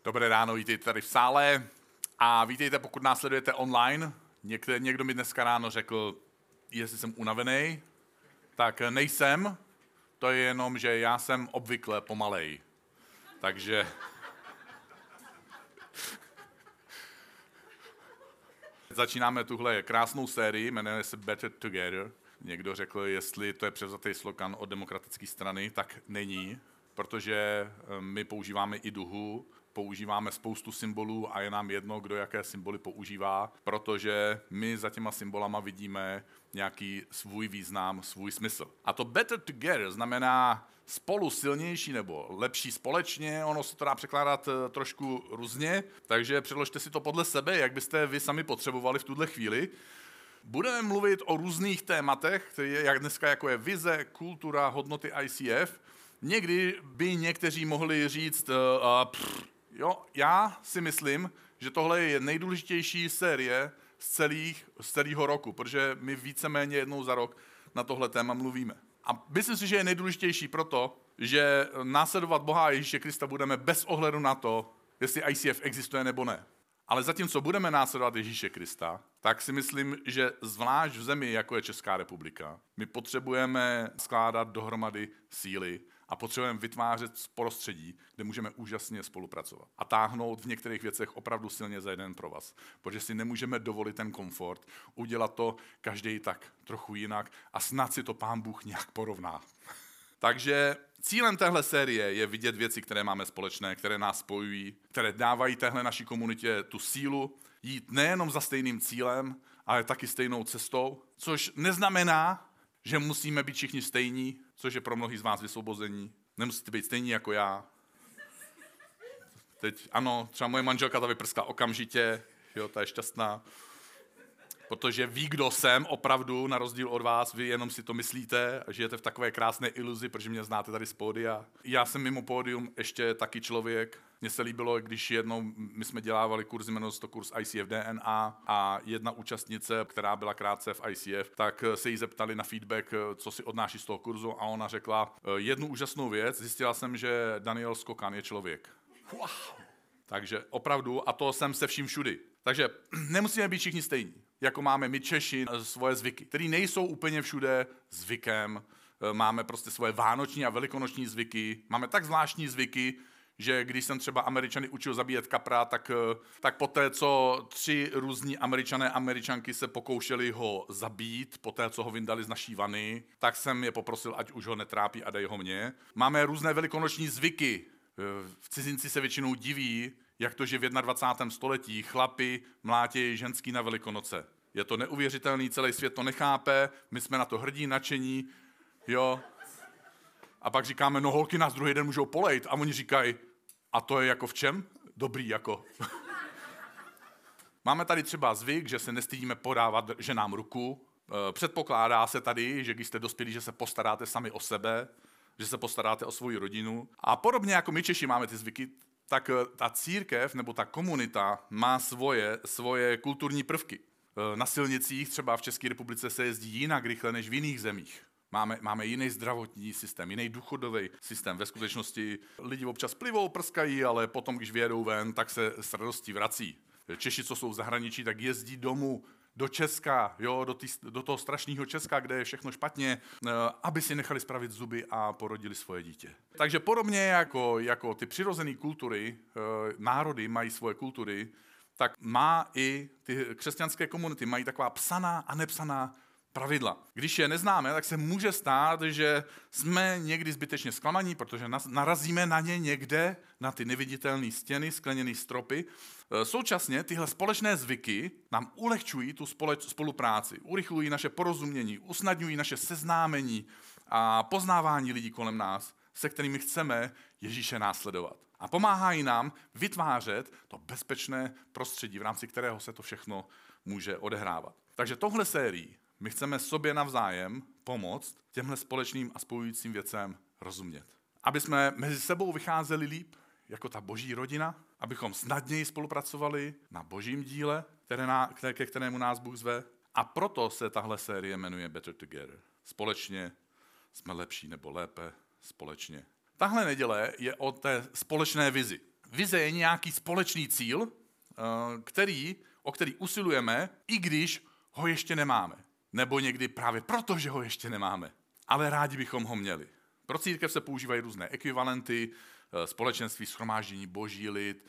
Dobré ráno, vítejte tady v sále a vítejte, pokud nás sledujete online. Někdo mi dneska ráno řekl, jestli jsem unavený, tak nejsem, to je jenom, že já jsem obvykle pomalej. Takže začínáme tuhle krásnou sérii, jmenuje se Better Together. Někdo řekl, jestli to je převzatý slogan od demokratické strany, tak není, protože my používáme i duhu, používáme spoustu symbolů a je nám jedno, kdo jaké symboly používá, protože my za těma symbolama vidíme nějaký svůj význam, svůj smysl. A to better together znamená spolu silnější nebo lepší společně, ono se to dá překládat trošku různě, takže předložte si to podle sebe, jak byste vy sami potřebovali v tuhle chvíli. Budeme mluvit o různých tématech, jak dneska jako je vize, kultura, hodnoty ICF. Někdy by někteří mohli říct, já si myslím, že tohle je nejdůležitější série z celého roku, protože my víceméně jednou za rok na tohle téma mluvíme. A myslím si, že je nejdůležitější proto, že následovat Boha a Ježíše Krista budeme bez ohledu na to, jestli ICF existuje nebo ne. Ale zatímco budeme následovat Ježíše Krista, tak si myslím, že zvlášť v zemi, jako je Česká republika, my potřebujeme skládat dohromady síly a potřebujeme vytvářet prostředí, kde můžeme úžasně spolupracovat a táhnout v některých věcech opravdu silně za jeden provaz, protože si nemůžeme dovolit ten komfort, udělat to každý tak trochu jinak a snad si to Pán Bůh nějak porovná. Takže cílem téhle série je vidět věci, které máme společné, které nás spojují, které dávají téhle naší komunitě tu sílu, jít nejenom za stejným cílem, ale taky stejnou cestou, což neznamená, že musíme být všichni stejní, což je pro mnohý z vás vysvobození. Nemusíte být stejní jako já. Teď ano, třeba moje manželka to vyprskla okamžitě, jo, ta je šťastná. Protože ví, kdo jsem opravdu, na rozdíl od vás, vy jenom si to myslíte a žijete v takové krásné iluzi, protože mě znáte tady z pódia. Já jsem mimo pódium ještě taky člověk. Mně se líbilo, když jednou my jsme dělávali kurz, jmenoval se to kurz ICF DNA a jedna účastnice, která byla krátce v ICF, tak se jí zeptali na feedback, co si odnáší z toho kurzu a ona řekla jednu úžasnou věc, zjistila jsem, že Daniel Skokan je člověk. Wow. Takže opravdu, a to jsem se vším všudy. Takže nemusíme být všichni stejní, jako máme my Češi svoje zvyky, které nejsou úplně všude zvykem. Máme prostě svoje vánoční a velikonoční zvyky, máme tak zvláštní zvyky, že když jsem třeba Američany učil zabíjet kapra, tak poté, co 3 různí Američanky se pokoušeli ho zabít, poté, co ho vyndali z naší vany, tak jsem je poprosil, ať už ho netrápí a dej ho mně. Máme různé velikonoční zvyky. V cizinci se většinou diví, jak to, že v 21. století chlapi mlátějí ženský na Velikonoce. Je to neuvěřitelný, celý svět to nechápe, my jsme na to hrdí, nadšení, jo. A pak říkáme, no holky nás druhý den můžou polejt. A oni říkají, a to je jako v čem? Dobrý jako. Máme tady třeba zvyk, že se nestydíme podávat ženám ruku. Předpokládá se tady, že když jste dospělí, že se postaráte sami o sebe, že se postaráte o svou rodinu. A podobně jako my Češi máme ty zvyky, tak ta církev nebo ta komunita má svoje kulturní prvky. Na silnicích třeba v České republice se jezdí jinak rychle než v jiných zemích. Máme jiný zdravotní systém, jiný důchodový systém. Ve skutečnosti lidi občas plivou, prskají, ale potom, když vyjedou ven, tak se s radostí vrací. Češi, co jsou v zahraničí, tak jezdí domů do Česka, jo, do toho strašného Česka, kde je všechno špatně, aby si nechali spravit zuby a porodili svoje dítě. Takže podobně jako ty přirozené kultury, národy mají svoje kultury, tak má i ty křesťanské komunity, mají taková psaná a nepsaná pravidla. Když je neznáme, tak se může stát, že jsme někdy zbytečně zklamaní, protože narazíme na ně někde, na ty neviditelné stěny, skleněné stropy. Současně tyhle společné zvyky nám ulehčují tu spolupráci, urychlují naše porozumění, usnadňují naše seznámení a poznávání lidí kolem nás, se kterými chceme Ježíše následovat. A pomáhají nám vytvářet to bezpečné prostředí, v rámci kterého se to všechno může odehrávat. Takže tohle sérii my chceme sobě navzájem pomoct těmhle společným a spojujícím věcem rozumět. Aby jsme mezi sebou vycházeli líp, jako ta boží rodina, abychom snadněji spolupracovali na božím díle, ke kterému nás Bůh zve. A proto se tahle série jmenuje Better Together. Společně jsme lepší nebo lépe společně. Tahle neděle je o té společné vizi. vize je nějaký společný cíl, o který usilujeme, i když ho ještě nemáme. Nebo někdy právě proto, že ho ještě nemáme. Ale rádi bychom ho měli. Pro církev se používají různé ekvivalenty, společenství, shromáždění, boží lid,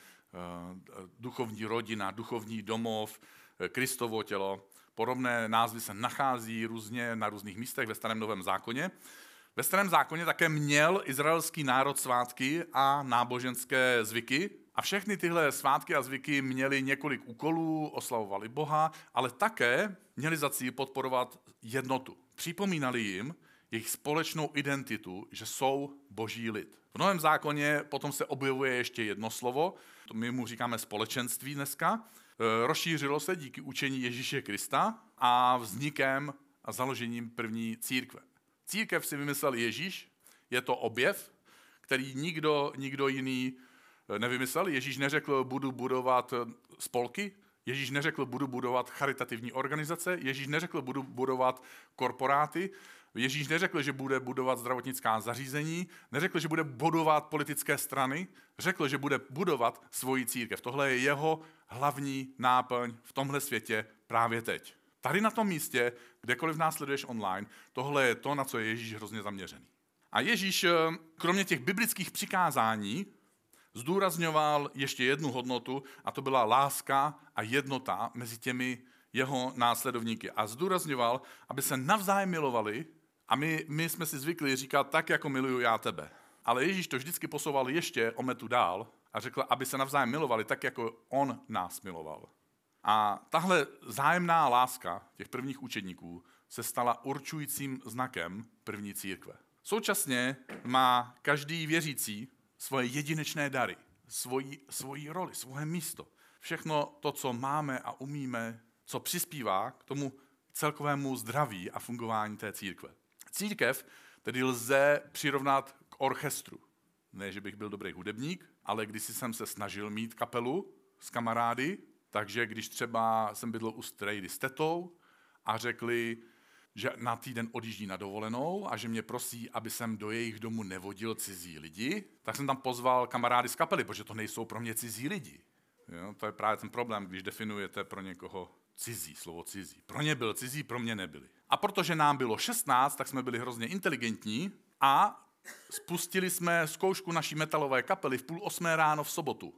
duchovní rodina, duchovní domov, Kristovo tělo. Podobné názvy se nachází různě na různých místech ve Starém Novém zákoně. Ve Starém zákoně také měl izraelský národ svátky a náboženské zvyky. A všechny tyhle svátky a zvyky měly několik úkolů, oslavovali Boha, ale také měli za cíl podporovat jednotu. Připomínali jim jejich společnou identitu, že jsou boží lid. V Novém zákoně potom se objevuje ještě jedno slovo, my mu říkáme společenství dneska. Rozšířilo se díky učení Ježíše Krista a vznikem a založením první církve. Církev si vymyslel Ježíš, je to objev, který nikdo jiný nevymyslel. Ježíš neřekl, budu budovat spolky, Ježíš neřekl, budu budovat charitativní organizace, Ježíš neřekl, budu budovat korporáty, Ježíš neřekl, že bude budovat zdravotnická zařízení, neřekl, že bude budovat politické strany, řekl, že bude budovat svoji církev. Tohle je jeho hlavní náplň v tomhle světě právě teď. Tady na tom místě, kdekoliv nás sleduješ online, tohle je to, na co je Ježíš hrozně zaměřený. A Ježíš, kromě těch biblických přikázání, zdůrazňoval ještě jednu hodnotu, a to byla láska a jednota mezi těmi jeho následovníky. A zdůrazňoval, aby se navzájem milovali, a my jsme si zvykli říkat tak, jako miluju já tebe. Ale Ježíš to vždycky posouval ještě o metu dál a řekl, aby se navzájem milovali tak, jako on nás miloval. A tahle vzájemná láska těch prvních učedníků se stala určujícím znakem první církve. Současně má každý věřící svoje jedinečné dary, svoji roli, svoje místo. Všechno to, co máme a umíme, co přispívá k tomu celkovému zdraví a fungování té církve. Církev tedy lze přirovnat k orchestru. Ne, že bych byl dobrý hudebník, ale když jsem se snažil mít kapelu s kamarády, takže když třeba jsem bydlel u strejdy s tetou a řekli, že na týden odjíždí na dovolenou a že mě prosí, aby jsem do jejich domu nevodil cizí lidi, tak jsem tam pozval kamarády z kapely, protože to nejsou pro mě cizí lidi. Jo, to je právě ten problém, když definujete pro někoho cizí, slovo cizí. Pro ně byl cizí, pro mě nebyli. A protože nám bylo 16, tak jsme byli hrozně inteligentní a spustili jsme zkoušku naší metalové kapely v 7:30 ráno v sobotu.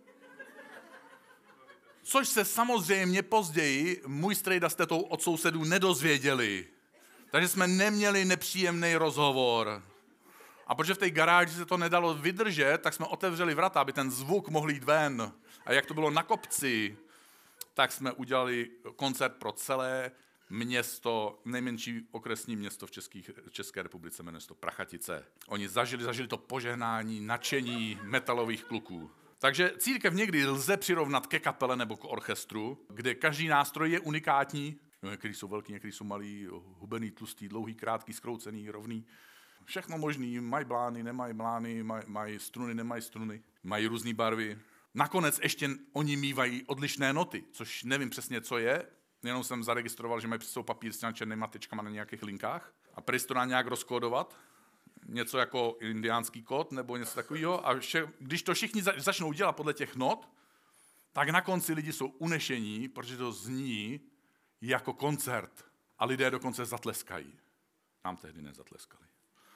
Což se samozřejmě později můj strejda s tetou od sousedů nedozvěděli. Takže jsme neměli nepříjemný rozhovor. A protože v té garáži se to nedalo vydržet, tak jsme otevřeli vrata, aby ten zvuk mohl jít ven. A jak to bylo na kopci, tak jsme udělali koncert pro celé město, nejmenší okresní město v České republice, jmenuje se to Prachatice. Oni zažili to požehnání, nadšení metalových kluků. Takže církev někdy lze přirovnat ke kapele nebo k orchestru, kde každý nástroj je unikátní. Některý jsou velký, některý jsou malý, hubený, tlustý, dlouhý, krátký, zkroucený, rovný. Všechno možný, mají blány, nemají blány, mají struny, nemají struny, mají různé barvy. Nakonec ještě oni mívají odlišné noty, což nevím přesně, co je, jenom jsem zaregistroval, že mají před sebou papír s těmi černými tyčkama na nějakých linkách a prý to dá nějak rozkódovat, něco jako indiánský kód nebo něco takového. A když to všichni začnou dělat podle těch not, tak na konci lidi jsou unešení, protože to zní jako koncert a lidé dokonce zatleskají. Nám tehdy nezatleskali.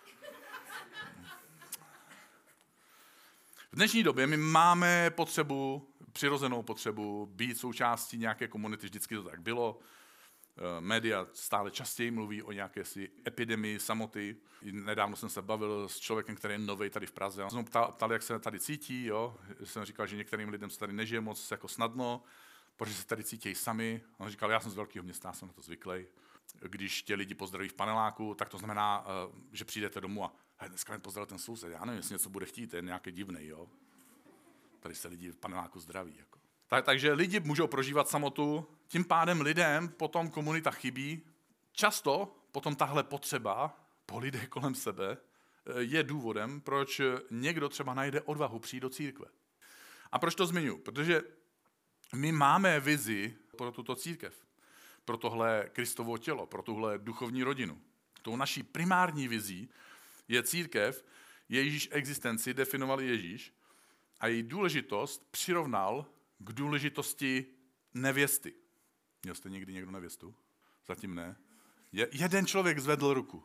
V dnešní době my máme přirozenou potřebu být součástí nějaké komunity, vždycky to tak bylo. Média stále častěji mluví o nějaké epidemii samoty. Nedávno jsem se bavil s člověkem, který je novej tady v Praze. On se ptal, jak se tady cítí. Jo? Jsem říkal, že některým lidem se tady nežije moc jako snadno, protože se tady cítějí sami. On říkal, já jsem z velkého města, jsem na to zvyklý. Když tě lidi pozdraví v paneláku, tak to znamená, že přijdete domů a dneska mě pozdravil ten soused. Já nevím, jestli něco bude chtít, je nějaký divnej. Jo? Tady se lidi v paneláku zdraví. Jako. Takže lidi můžou prožívat samotu, tím pádem lidem potom komunita chybí. Často potom tahle potřeba po lidech kolem sebe je důvodem, proč někdo třeba najde odvahu přijít do církve. A proč to zmiňuji? Protože my máme vizi pro tuto církev, pro tohle Kristovo tělo, pro tuhle duchovní rodinu. Tou naší primární vizí je církev, jejíž existenci definoval Ježíš a její důležitost přirovnal k důležitosti nevěsty. Měl jste někdy někdo nevěstu? Zatím ne. Jeden člověk zvedl ruku.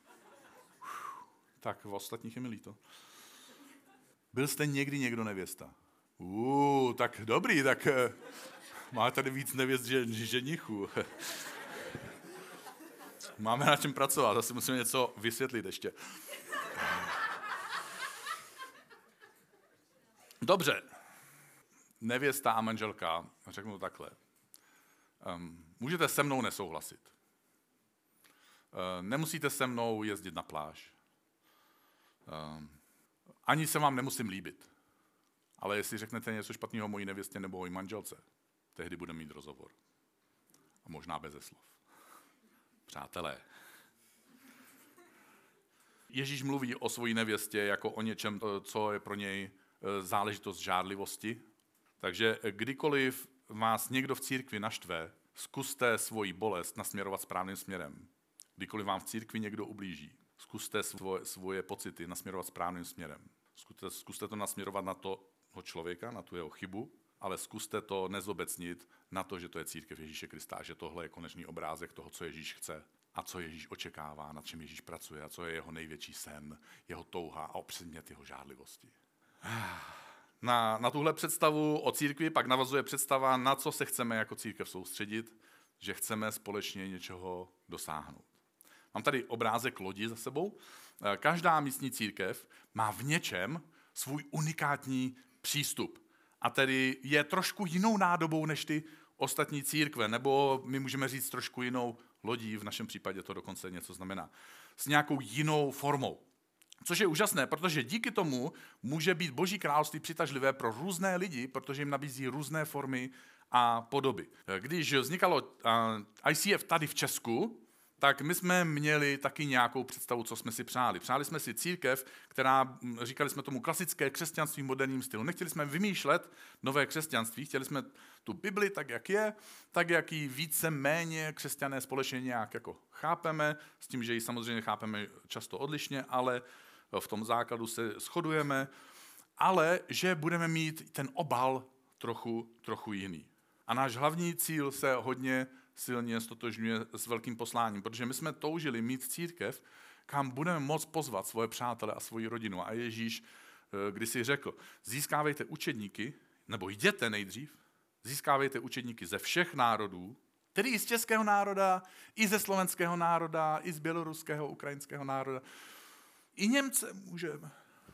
Tak v ostatních je mi líto. Byl jste někdy někdo nevěsta? Tak dobrý, tak má tady víc nevěst ženichů. Máme na čem pracovat, zase musíme něco vysvětlit ještě. Dobře. Nevěsta a manželka, řeknu to takhle. Můžete se mnou nesouhlasit. Nemusíte se mnou jezdit na pláž. Ani se vám nemusím líbit. Ale jestli řeknete něco špatného mojí nevěstě nebo mojí manželce, tehdy budeme mít rozhovor. A možná beze slov. Přátelé. Ježíš mluví o svojí nevěstě jako o něčem, co je pro něj záležitost žádlivosti. Takže kdykoliv vás někdo v církvi naštve, zkuste svoji bolest nasměrovat správným směrem. Kdykoliv vám v církvi někdo ublíží, zkuste svoje pocity nasměrovat správným směrem. Zkuste to nasměrovat na toho člověka, na tu jeho chybu, ale zkuste to nezobecnit na to, že to je církev Ježíše Krista, že tohle je konečný obrázek toho, co Ježíš chce a co Ježíš očekává, na čem Ježíš pracuje a co je jeho největší sen, jeho touha a předmět jeho žádlivosti. Na tuhle představu o církvi pak navazuje představa, na co se chceme jako církev soustředit, že chceme společně něčeho dosáhnout. Mám tady obrázek lodi za sebou. Každá místní církev má v něčem svůj unikátní přístup. A tedy je trošku jinou nádobou než ty ostatní církve, nebo my můžeme říct trošku jinou lodí, v našem případě to dokonce něco znamená, s nějakou jinou formou. Což je úžasné, protože díky tomu může být Boží království přitažlivé pro různé lidi, protože jim nabízí různé formy a podoby. Když vznikalo ICF tady v Česku, tak my jsme měli taky nějakou představu, co jsme si přáli. Přáli jsme si církev, která, říkali jsme tomu, klasické křesťanství v moderním stylu. Nechtěli jsme vymýšlet nové křesťanství, chtěli jsme tu Bibli tak, jak je, tak, jak ji více méně křesťané společně nějak jako chápeme, s tím, že ji samozřejmě chápeme často odlišně, ale v tom základu se shodujeme, ale že budeme mít ten obal trochu jiný. A náš hlavní cíl se hodně silně stotožňuje s velkým posláním, protože my jsme toužili mít církev, kam budeme moct pozvat svoje přátele a svoji rodinu. A Ježíš kdysi řekl, získávejte učedníky, nebo jděte nejdřív, získávejte učedníky ze všech národů, tedy i z českého národa, i ze slovenského národa, i z běloruského, ukrajinského národa. I Němce můžeme.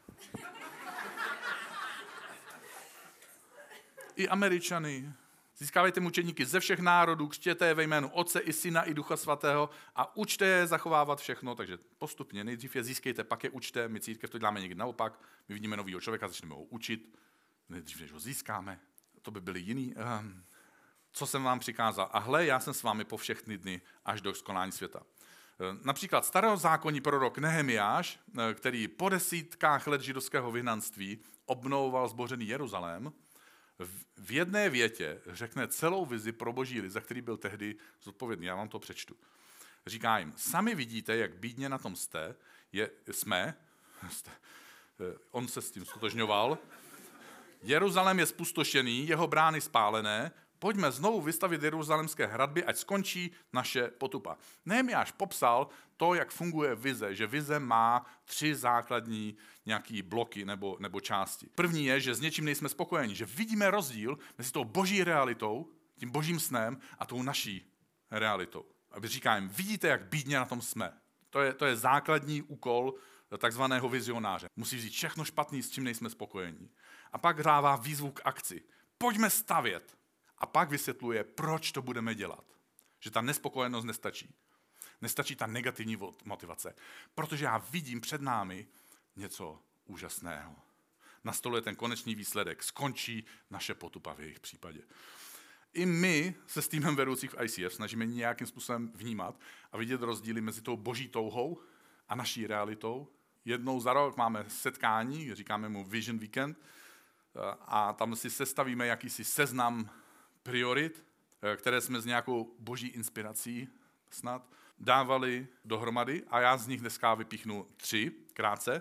I Američany. Získávejte mučedníky ze všech národů, křtěte je ve jménu Otce i Syna i Ducha Svatého a učte je zachovávat všechno. Takže postupně nejdřív je získejte, pak je učte. My církev to děláme někdy naopak. My vidíme novýho člověka, začneme ho učit. Nejdřív, než ho získáme. To by byli jiný. Co jsem vám přikázal? A hle, já jsem s vámi po všechny dny až do skonání světa. Například starozákonní prorok Nehemiáš, který po desítkách let židovského vyhnanství obnovoval zbořený Jeruzalém, v jedné větě řekne celou vizi pro boží lid, za který byl tehdy zodpovědný. Já vám to přečtu. Říká jim, sami vidíte, jak bídně na tom jsme, on se s tím stotožňoval, Jeruzalém je spustošený, jeho brány spálené, pojďme znovu vystavit jeruzalémské hradby, ať skončí naše potupa. Nehemiáš popsal to, jak funguje vize, že vize má 3 základní nějaký bloky nebo části. První je, že s něčím nejsme spokojeni, že vidíme rozdíl mezi tou boží realitou, tím božím snem a tou naší realitou. Aby říká jim, vidíte, jak bídně na tom jsme. To je základní úkol takzvaného vizionáře. Musí vzít všechno špatný, s čím nejsme spokojení. A pak dává výzvu k akci. Pojďme stavět. A pak vysvětluje, proč to budeme dělat. Že ta nespokojenost nestačí. Nestačí ta negativní motivace. Protože já vidím před námi něco úžasného. Na stole je ten konečný výsledek. Skončí naše potupa v jejich případě. I my se s týmem vedoucích v ICF snažíme nějakým způsobem vnímat a vidět rozdíly mezi tou boží touhou a naší realitou. Jednou za rok máme setkání, říkáme mu Vision Weekend, a tam si sestavíme jakýsi seznam priorit, které jsme s nějakou boží inspirací snad dávali dohromady a já z nich dneska vypíchnu 3 krátce.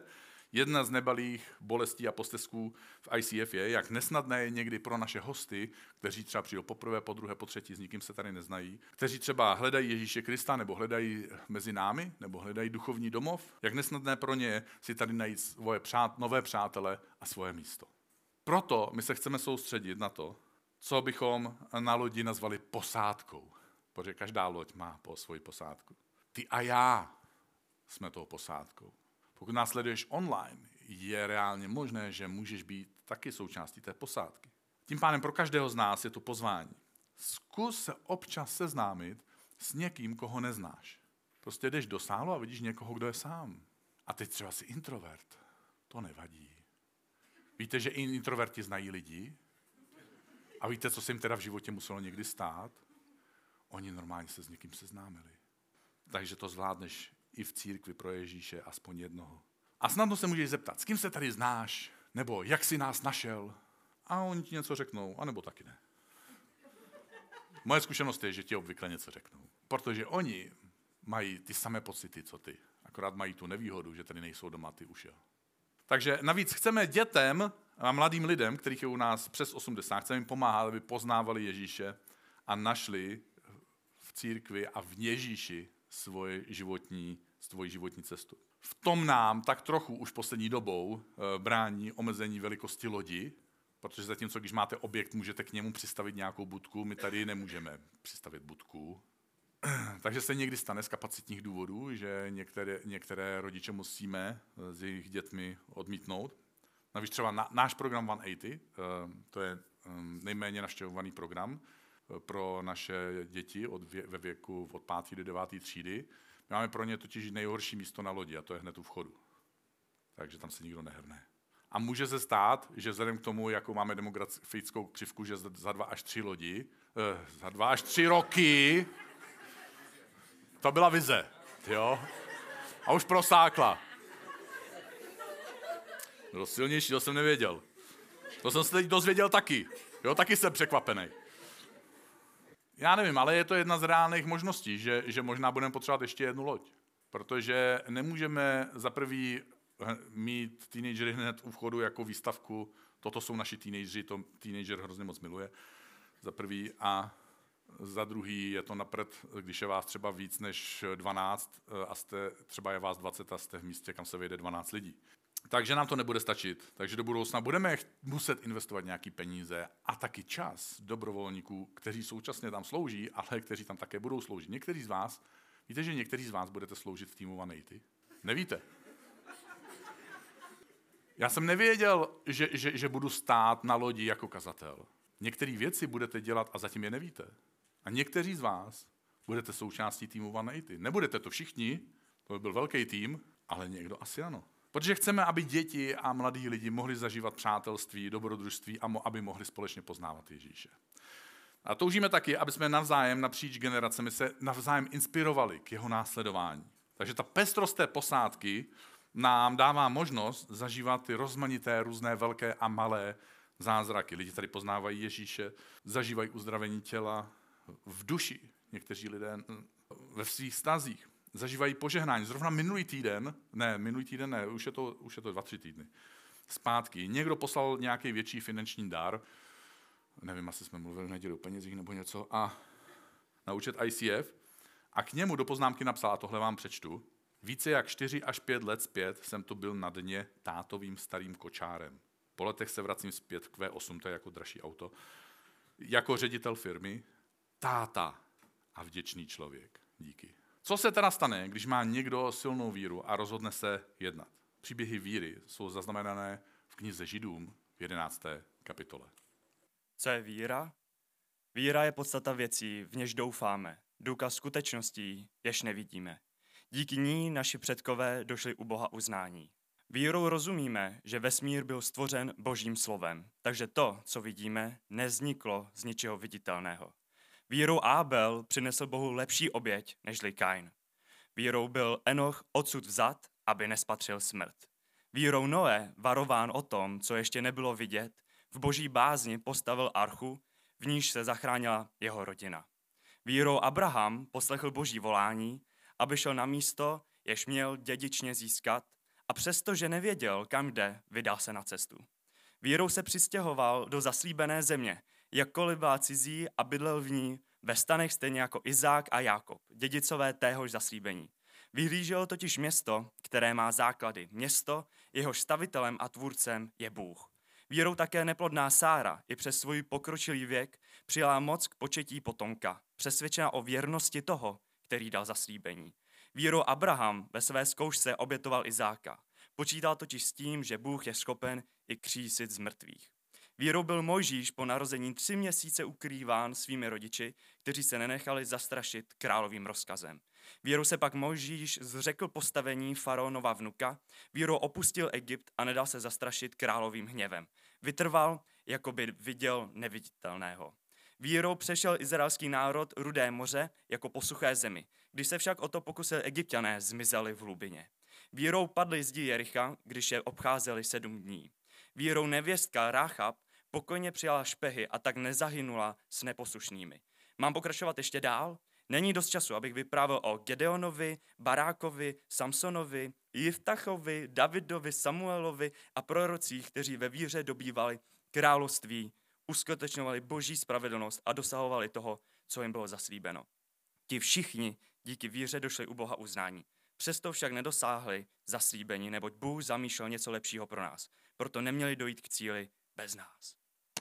Jedna z nebalých bolestí a postesků v ICF je, jak nesnadné je někdy pro naše hosty, kteří třeba přijdou poprvé, po druhé, po třetí, s nikým se tady neznají, kteří třeba hledají Ježíše Krista, nebo hledají mezi námi, nebo hledají duchovní domov, jak nesnadné pro ně si tady najít svoje nové přátele a svoje místo. Proto my se chceme soustředit na to, co bychom na lodi nazvali posádkou, protože každá loď má svoji posádku. Ty a já jsme tou posádkou. Pokud nás sleduješ online, je reálně možné, že můžeš být taky součástí té posádky. Tím pádem pro každého z nás je to pozvání. Zkus se občas seznámit s někým, koho neznáš. Prostě jdeš do sálu a vidíš někoho, kdo je sám. A teď třeba jsi introvert. To nevadí. Víte, že i introverti znají lidi? A víte, co se jim teda v životě muselo někdy stát? Oni normálně se s někým seznámili. Takže to zvládneš i v církvi pro Ježíše aspoň jednoho. A snadno se můžeš zeptat, s kým se tady znáš, nebo jak jsi nás našel. A oni ti něco řeknou, anebo taky ne. Moje zkušenost je, že ti obvykle něco řeknou. Protože oni mají ty samé pocity, co ty. Akorát mají tu nevýhodu, že tady nejsou doma, ty už jo. Takže navíc chceme dětem a mladým lidem, kterých je u nás přes 80, chceme jim pomáhat, aby poznávali Ježíše a našli v církvi a v Ježíši svoji životní cestu. V tom nám tak trochu už poslední dobou brání omezení velikosti lodi, protože zatímco, když máte objekt, můžete k němu přistavit nějakou budku, my tady nemůžeme přistavit budku. Takže se někdy stane z kapacitních důvodů, že některé rodiče musíme s jejich dětmi odmítnout. Navíc třeba náš program 180, to je nejméně navštěvovaný program pro naše děti ve věku od 5. do 9. třídy. My máme pro ně totiž nejhorší místo na lodi a to je hned u vchodu. Takže tam se nikdo nehrne. A může se stát, že vzhledem k tomu, jakou máme demografickou křivku, že za 2 až 3 roky, to byla vize, jo? A už prosákla. Bylo silnější, to jsem nevěděl. To jsem se teď dozvěděl taky. Jo, taky jsem překvapený. Já nevím, ale je to jedna z reálných možností, že možná budeme potřebovat ještě jednu loď. Protože nemůžeme za prvý mít teenagery hned u vchodu jako výstavku. Toto jsou naši teenageři, to teenager hrozně moc miluje. Za prvý a za druhý je to napřed, když je vás třeba víc než 12 a třeba je vás 20 a jste v místě, kam se vejde 12 lidí. Takže nám to nebude stačit. Takže do budoucna budeme muset investovat nějaký peníze a taky čas dobrovolníků, kteří současně tam slouží, ale kteří tam také budou sloužit. Někteří z vás, víte, že někteří z vás budete sloužit v týmu 180? Nevíte? Já jsem nevěděl, že budu stát na lodi jako kazatel. Některé věci budete dělat a zatím je nevíte. A někteří z vás budete součástí týmu 180. Nebudete to všichni, to by byl velký tým, ale někdo asi ano. Protože chceme, aby děti a mladí lidi mohli zažívat přátelství, dobrodružství a aby mohli společně poznávat Ježíše. A toužíme taky, aby jsme navzájem napříč generacemi se navzájem inspirovali k jeho následování. Takže ta pestrost té posádky nám dává možnost zažívat ty rozmanité, různé velké a malé zázraky. Lidi tady poznávají Ježíše, zažívají uzdravení těla v duši. Někteří lidé ve svých vztazích zažívají požehnání. Zrovna minulý týden, už je to 2-3 týdny zpátky. Někdo poslal nějaký větší finanční dar, nevím, asi jsme mluvili v neděli o penězích nebo něco, a na účet ICF a k němu do poznámky napsal, a tohle vám přečtu, více jak 4 až 5 let zpět jsem tu byl na dně tátovým starým kočárem. Po letech se vracím zpět k V8, to je jako dražší auto, jako ředitel firmy, táta a vděčný člověk. Díky. Co se teda stane, když má někdo silnou víru a rozhodne se jednat? Příběhy víry jsou zaznamenané v knize Židům v 11. kapitole. Co je víra? Víra je podstata věcí, v něž doufáme, důkaz skutečností, jež nevidíme. Díky ní naši předkové došli u Boha uznání. Vírou rozumíme, že vesmír byl stvořen Božím slovem, takže to, co vidíme, nevzniklo z ničeho viditelného. Vírou Ábel přinesl Bohu lepší oběť nežli Kain. Vírou byl Enoch odsud vzat, aby nespatřil smrt. Vírou Noé, varován o tom, co ještě nebylo vidět, v boží bázni postavil archu, v níž se zachránila jeho rodina. Vírou Abraham poslechl boží volání, aby šel na místo, jež měl dědičně získat, a přestože nevěděl, kam jde, vydal se na cestu. Vírou se přistěhoval do zaslíbené země, jakkoliv byla cizí a bydlel v ní ve stanech stejně jako Izák a Jákob, dědicové téhož zaslíbení. Vyhlížel totiž město, které má základy, město, jehož stavitelem a tvůrcem je Bůh. Vírou také neplodná Sára i přes svůj pokročilý věk přijala moc k početí potomka, přesvědčena o věrnosti toho, který dal zaslíbení. Vírou Abraham ve své zkoušce obětoval Izáka. Počítal totiž s tím, že Bůh je schopen i křísit z mrtvých. Vírou byl Mojžíš po narození 3 měsíce ukrýván svými rodiči, kteří se nenechali zastrašit královým rozkazem. Vírou se pak Mojžíš zřekl postavení faraonova vnuka, vírou opustil Egypt a nedal se zastrašit královým hněvem. Vytrval, jako by viděl neviditelného. Vírou přešel izraelský národ Rudé moře jako po suché zemi. Když se však o to pokusil Egypťané, zmizeli v hlubině. Vírou padli zdi Jericha, když je obcházeli 7 dní. Vírou nevěstka Ráchab pokojně přijala špehy a tak nezahynula s neposlušnými. Mám pokračovat ještě dál? Není dost času, abych vyprávěl o Gedeonovi, Barákovi, Samsonovi, Jiftachovi, Davidovi, Samuelovi a prorocích, kteří ve víře dobývali království, uskutečňovali boží spravedlnost a dosahovali toho, co jim bylo zaslíbeno. Ti všichni díky víře došli u Boha uznání. Přesto však nedosáhli zaslíbení, neboť Bůh zamýšlel něco lepšího pro nás. Proto neměli dojít k cíli bez nás.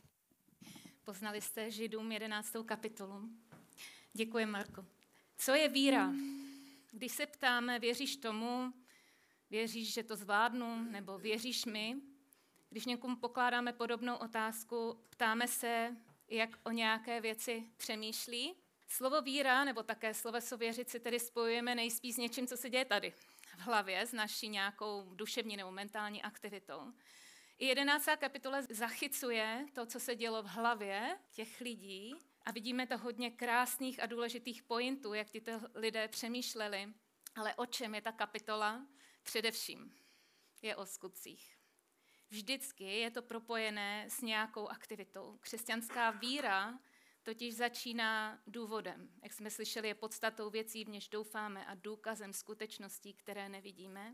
Poznali jste Židům 11. kapitolu. Děkuji, Marko. Co je víra? Když se ptáme, věříš tomu, věříš, že to zvládnu, nebo věříš mi? Když někomu pokládáme podobnou otázku, ptáme se, jak o nějaké věci přemýšlí. Slovo víra, nebo také sloveso věřit si tedy spojujeme nejspíš s něčím, co se děje tady v hlavě, s naší nějakou duševní nebo mentální aktivitou. I 11. kapitola zachycuje to, co se dělo v hlavě těch lidí a vidíme to hodně krásných a důležitých pointů, jak tyto lidé přemýšleli. Ale o čem je ta kapitola? Především je o skutcích. Vždycky je to propojené s nějakou aktivitou. Křesťanská víra totiž začíná důvodem. Jak jsme slyšeli, je podstatou věcí, v něž doufáme a důkazem skutečností, které nevidíme,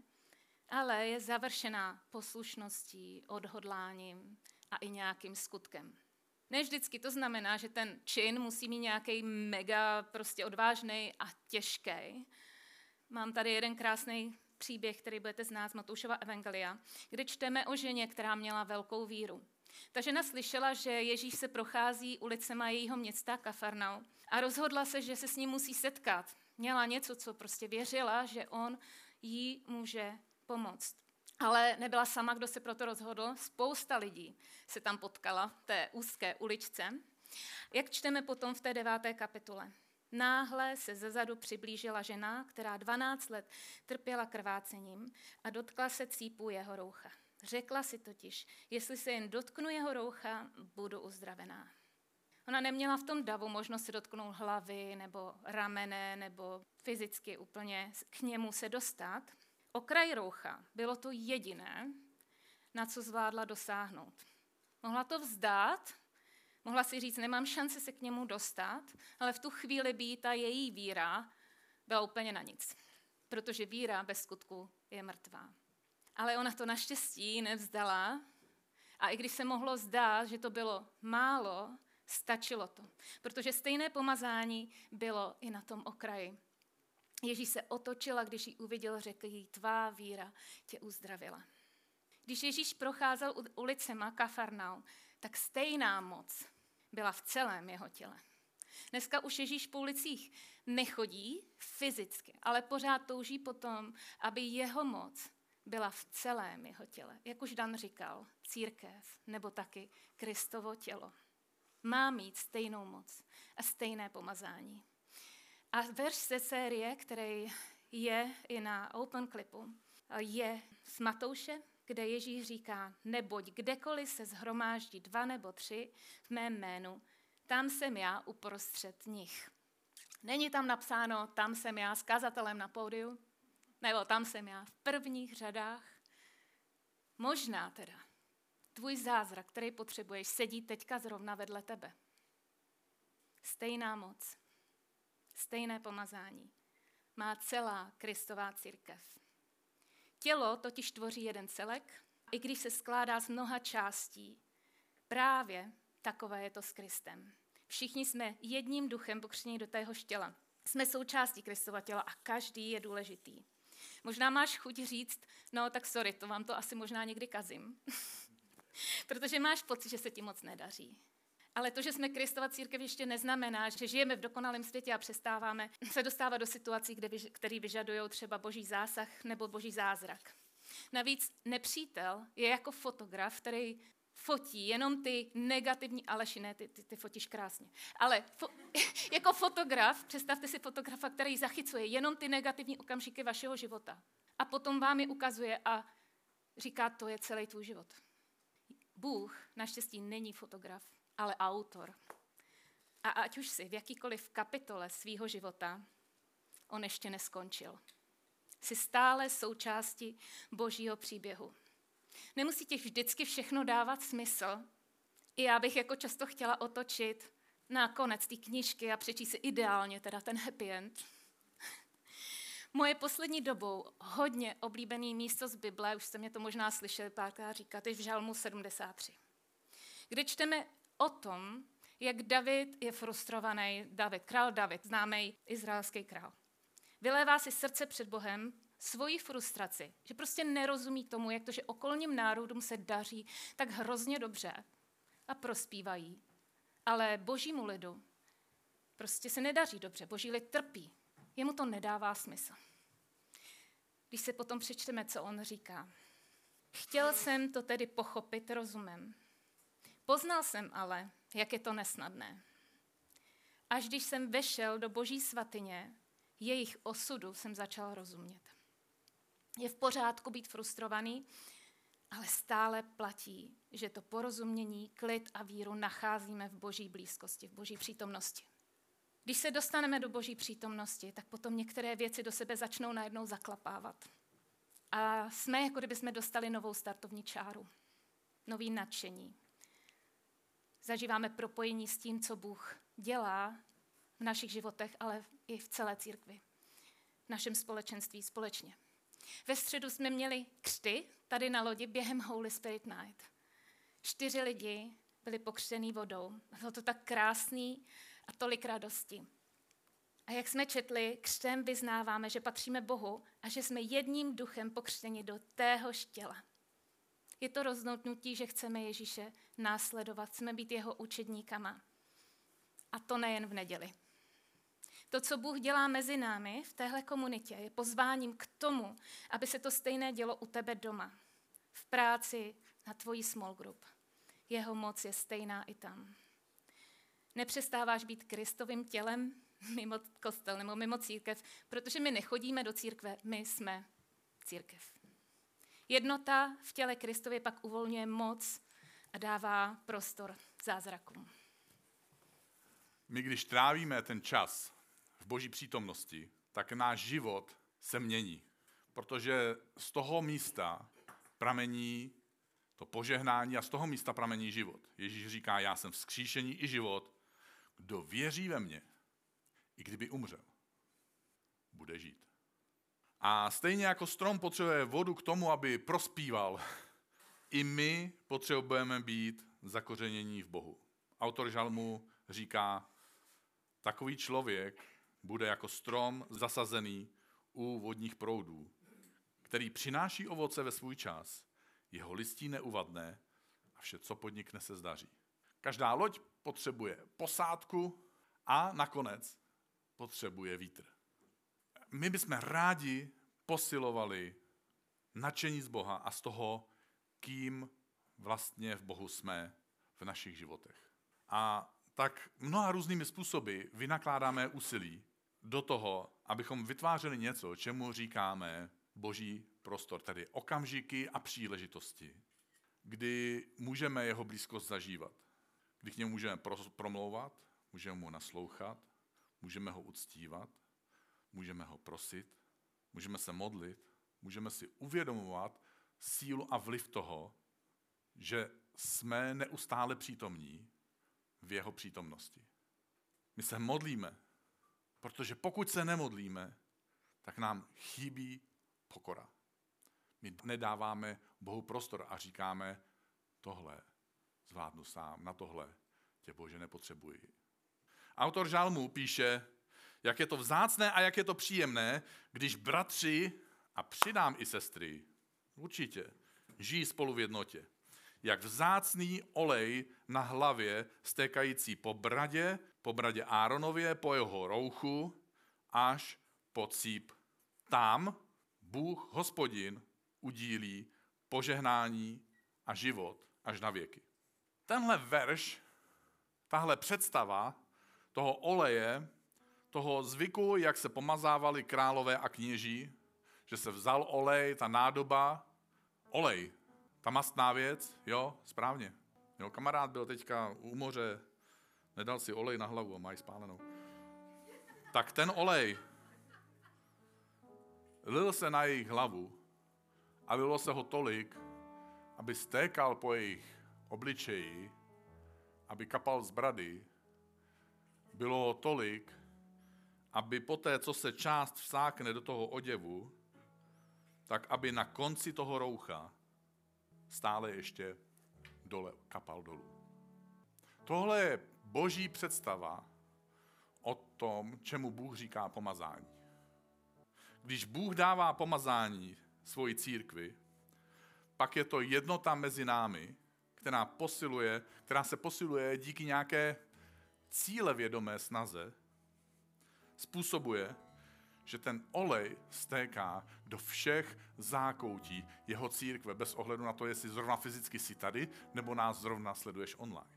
ale je završená poslušností, odhodláním a i nějakým skutkem. Ne vždycky to znamená, že ten čin musí mít nějaký mega prostě odvážný a těžký. Mám tady jeden krásný příběh, který budete znát z Matoušova evangelia, kde čteme o ženě, která měla velkou víru. Ta žena slyšela, že Ježíš se prochází ulicema jejího města Kafarnaum a rozhodla se, že se s ním musí setkat. Měla něco, co prostě věřila, že on jí může pomoct. Ale nebyla sama, kdo se proto rozhodl. Spousta lidí se tam potkala v té úzké uličce. Jak čteme potom v té 9. kapitole. Náhle se zezadu přiblížila žena, která 12 let trpěla krvácením a dotkla se cípů jeho roucha. Řekla si totiž, jestli se jen dotknu jeho roucha, budu uzdravená. Ona neměla v tom davu možnost se dotknout hlavy nebo ramene nebo fyzicky úplně k němu se dostat. Okraj roucha bylo to jediné, na co zvládla dosáhnout. Mohla to vzdát, mohla si říct, nemám šanci se k němu dostat, ale v tu chvíli by ta její víra byla úplně na nic, protože víra bez skutku je mrtvá. Ale ona to naštěstí nevzdala a i když se mohlo zdát, že to bylo málo, stačilo to, protože stejné pomazání bylo i na tom okraji. Ježíš se otočil a když ji uviděl, řekl jí, tvá víra tě uzdravila. Když Ježíš procházel ulicema Kafarnaum, tak stejná moc byla v celém jeho těle. Dneska už Ježíš po ulicích nechodí fyzicky, ale pořád touží potom, aby jeho moc byla v celém jeho těle. Jak už Dan říkal, církev nebo taky Kristovo tělo. Má mít stejnou moc a stejné pomazání. A verš ze série, který je i na Open Clipu, je z Matouše, kde Ježíš říká, neboť kdekoliv se shromáždí 2 nebo 3 v mém jménu, tam jsem já uprostřed nich. Není tam napsáno, tam jsem já s kazatelem na pódiu, nebo tam jsem já v prvních řadách. Možná teda tvůj zázrak, který potřebuješ, sedí teďka zrovna vedle tebe. Stejná moc, stejné pomazání má celá Kristová církev. Tělo totiž tvoří jeden celek, i když se skládá z mnoha částí. Právě takové je to s Kristem. Všichni jsme jedním duchem pokřtěni do téhož těla. Jsme součástí Kristova těla a každý je důležitý. Možná máš chuť říct, no tak sorry, to vám to asi možná někdy kazím. Protože máš pocit, že se ti moc nedaří. Ale to, že jsme Kristova církev, ještě neznamená, že žijeme v dokonalém světě a přestáváme se dostávat do situací, které vyžadují třeba boží zásah nebo boží zázrak. Navíc nepřítel je jako fotograf, který fotí jenom ty negativní, Aleši, ne, ty fotíš krásně, ale jako fotograf, představte si fotografa, který zachycuje jenom ty negativní okamžiky vašeho života a potom vám je ukazuje a říká, to je celý tvůj život. Bůh naštěstí není fotograf, ale autor. A ať už si v jakýkoliv kapitole svýho života, on ještě neskončil. Jsi stále součástí božího příběhu. Nemusí ti vždycky všechno dávat smysl. I já bych jako často chtěla otočit na konec té knížky a přečíst si ideálně teda ten happy end. Moje poslední dobou hodně oblíbený místo z Bible, už jste mě to možná slyšeli párkrát říkat, je v Žalmu 73. Kde čteme o tom, jak David je frustrovaný, král David, známý izraelský král. Vylévá si srdce před Bohem, svoji frustraci, že prostě nerozumí tomu, jak to, že okolním národům se daří tak hrozně dobře a prospívají. Ale božímu lidu prostě se nedaří dobře, boží lid trpí. Jemu to nedává smysl. Když se potom přečteme, co on říká. Chtěl jsem to tedy pochopit rozumem. Poznal jsem ale, jak je to nesnadné. Až když jsem vešel do boží svatyně, jejich osudu jsem začal rozumět. Je v pořádku být frustrovaný, ale stále platí, že to porozumění, klid a víru nacházíme v boží blízkosti, v boží přítomnosti. Když se dostaneme do boží přítomnosti, tak potom některé věci do sebe začnou najednou zaklapávat. A jsme, jako kdyby jsme dostali novou startovní čáru, nový nadšení. Zažíváme propojení s tím, co Bůh dělá v našich životech, ale i v celé církvi, v našem společenství společně. Ve středu jsme měli křty tady na lodi během Holy Spirit Night. 4 lidi byli pokřtěný vodou. Bylo to tak krásný a tolik radosti. A jak jsme četli, křtem vyznáváme, že patříme Bohu a že jsme jedním duchem pokřtěni do téhož těla. Je to rozhodnutí, že chceme Ježíše následovat, chceme být jeho učedníkama. A to nejen v neděli. To, co Bůh dělá mezi námi v téhle komunitě, je pozváním k tomu, aby se to stejné dělo u tebe doma, v práci, na tvojí small group. Jeho moc je stejná i tam. Nepřestáváš být Kristovým tělem mimo kostel nebo mimo církev, protože my nechodíme do církve, my jsme církev. Jednota v těle Kristově pak uvolňuje moc a dává prostor zázrakům. My, když trávíme ten čas v boží přítomnosti, tak náš život se mění. Protože z toho místa pramení to požehnání a z toho místa pramení život. Ježíš říká, já jsem vzkříšení i život. Kdo věří ve mě, i kdyby umřel, bude žít. A stejně jako strom potřebuje vodu k tomu, aby prospíval, i my potřebujeme být zakořenění v Bohu. Autor žalmu říká, takový člověk bude jako strom zasazený u vodních proudů, který přináší ovoce ve svůj čas, jeho listí neuvadne a vše, co podnikne, se zdaří. Každá loď potřebuje posádku a nakonec potřebuje vítr. My bychom rádi posilovali nadšení z Boha a z toho, kým vlastně v Bohu jsme v našich životech. A tak mnoha různými způsoby vynakládáme úsilí do toho, abychom vytvářeli něco, čemu říkáme boží prostor, tedy okamžiky a příležitosti, kdy můžeme jeho blízkost zažívat, kdy k němu můžeme promlouvat, můžeme mu naslouchat, můžeme ho uctívat, můžeme ho prosit, můžeme se modlit, můžeme si uvědomovat sílu a vliv toho, že jsme neustále přítomní v jeho přítomnosti. My se modlíme, protože pokud se nemodlíme, tak nám chybí pokora. My nedáváme Bohu prostor a říkáme, tohle zvládnu sám, na tohle tě, Bože, nepotřebuji. Autor žalmu píše, jak je to vzácné a jak je to příjemné, když bratři, a přidám i sestry, určitě, žijí spolu v jednotě. Jak vzácný olej na hlavě stékající po bradě Áronově, po jeho rouchu, až po cíp. Tam Bůh, Hospodin, udílí požehnání a život až na věky. Tenhle verš, tahle představa toho oleje, toho zvyku, jak se pomazávali králové a kněží, že se vzal olej, ta nádoba, olej, ta mastná věc, jo, správně. Jo, kamarád byl teďka u moře, nedal si olej na hlavu a mají spálenou. Tak ten olej lil se na jejich hlavu a lilo se ho tolik, aby stékal po jejich obličeji, aby kapal z brady. Bylo ho tolik, aby poté, co se část vsákne do toho oděvu, tak aby na konci toho roucha stále ještě dole kapal dolů. Tohle je boží představa o tom, čemu Bůh říká pomazání. Když Bůh dává pomazání svoji církvi, pak je to jednota mezi námi, která se posiluje díky nějaké cílevědomé snaze, způsobuje, že ten olej stéká do všech zákoutí jeho církve, bez ohledu na to, jestli zrovna fyzicky jsi tady, nebo nás zrovna sleduješ online.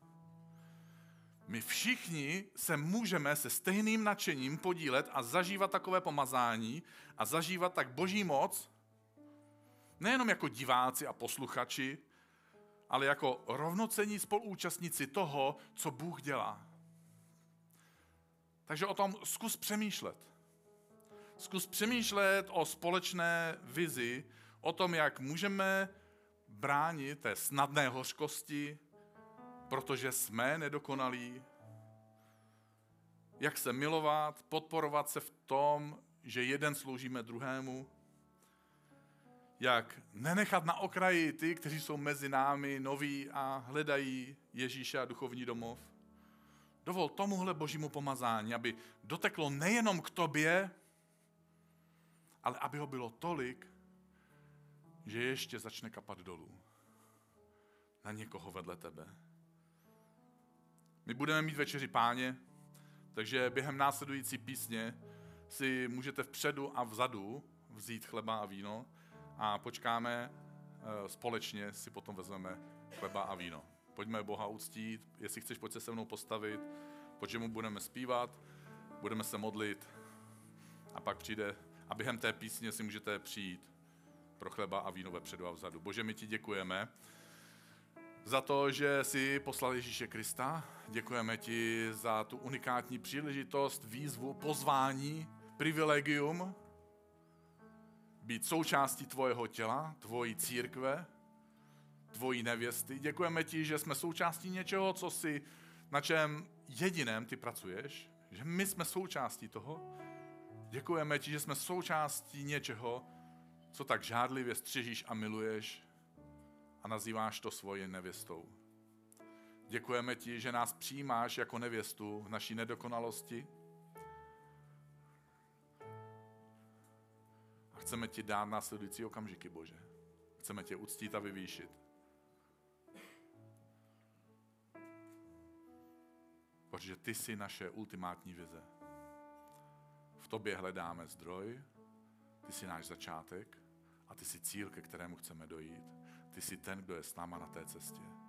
My všichni se můžeme se stejným nadšením podílet a zažívat takové pomazání a zažívat tak boží moc, nejenom jako diváci a posluchači, ale jako rovnocenní spoluúčastníci toho, co Bůh dělá. Takže o tom zkus přemýšlet. Zkus přemýšlet o společné vizi, o tom, jak můžeme bránit té snadné hořkosti, protože jsme nedokonalí, jak se milovat, podporovat se v tom, že jeden sloužíme druhému, jak nenechat na okraji ty, kteří jsou mezi námi noví a hledají Ježíše a duchovní domov. Dovol tomuhle božímu pomazání, aby doteklo nejenom k tobě, ale aby ho bylo tolik, že ještě začne kapat dolů na někoho vedle tebe. My budeme mít večeři Páně, takže během následující písně si můžete vpředu a vzadu vzít chleba a víno a počkáme společně, si potom vezmeme chleba a víno. Pojďme Boha uctít, jestli chceš, pojď se se mnou postavit, pojď mu budeme zpívat, budeme se modlit a pak přijde a během té písně si můžete přijít pro chleba a víno vepředu a vzadu. Bože, my ti děkujeme za to, že jsi poslal Ježíše Krista. Děkujeme ti za tu unikátní příležitost, výzvu, pozvání, privilegium být součástí tvojeho těla, tvojí církve, tvojí nevěsty. Děkujeme ti, že jsme součástí něčeho, na čem jediném ty pracuješ, že my jsme součástí toho. Děkujeme ti, že jsme součástí něčeho, co tak žádlivě střežíš a miluješ a nazýváš to svojí nevěstou. Děkujeme ti, že nás přijímáš jako nevěstu v naší nedokonalosti a chceme ti dát následující okamžiky, Bože. Chceme tě uctít a vyvýšit. Protože ty jsi naše ultimátní vize. V tobě hledáme zdroj, ty jsi náš začátek a ty jsi cíl, ke kterému chceme dojít. Ty jsi ten, kdo je s náma na té cestě.